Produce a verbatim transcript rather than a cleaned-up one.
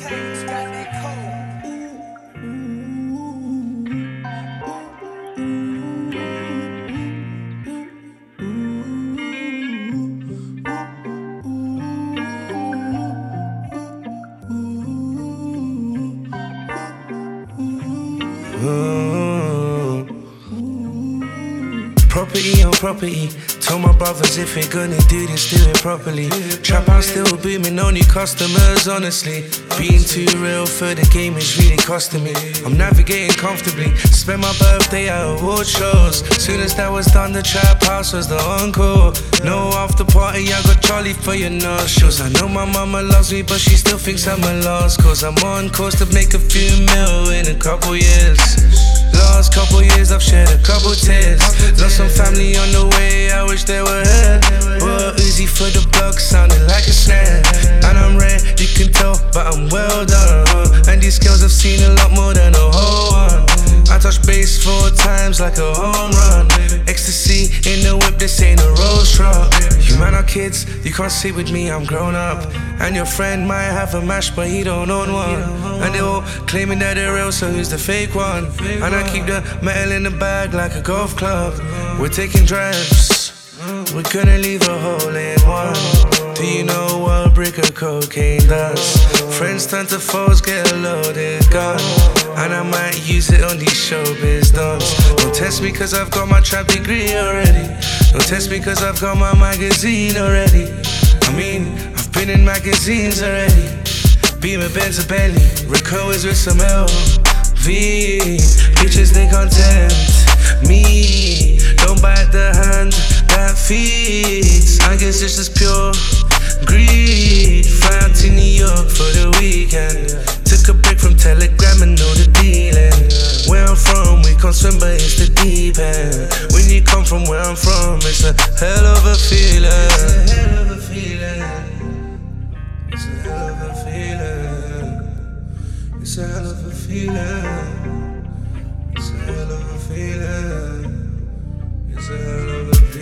Ooh. Property on property. Told my brothers if we're gonna do this, do it properly. Trap house still booming, no new customers, honestly. Being too real for the game is really costing me. I'm navigating comfortably. Spent my birthday at award shows. Soon as that was done, the trap house was the encore. No after party, I got Charlie for your nostrils. I know my mama loves me, but she still thinks I'm a lost cause. I'm on course to make a few mil in a couple years. Last couple years I've shed a couple tears. Lost some family on the way, I wish they were here. Well, Uzi for the block, sounding like a snare. And I'm rare, you can tell, but I'm well done. And these skills have seen a lot more than a whole one. I touch base four times like a home run. Ecstasy in the whip, this ain't a Rolls truck. You man are kids, you can't sit with me, I'm grown up. And your friend might have a mash, but he don't own one. And they all claiming that they're real, so who's the fake one? And I keep the metal in the bag like a golf club. We're taking drives, we're gonna leave a hole in one. Do you know what a brick of cocaine does? Friends turn to foes, get a loaded gun. And I might use it on these showbiz dons. Don't test me cause I've got my trap degree already. Don't test me cause I've got my magazine already. I mean, I've been in magazines already. Beamer, Benz, a Bentley. Rico is with some L V. Bitches, they can't tempt me. Don't bite the hand that feeds. I guess it's just pure greed. Fly out to New York for the weekend. Took a break from Telegram and know the dealing. Where I'm from, we can't swim, but it's the deep end. When you come from where I'm from, it's a hell of a feeling. It's a hell of a feeling. It's a hell of a feeling. It's a hell of a feeling. It's a hell of a feeling. It's a hell of a feeling.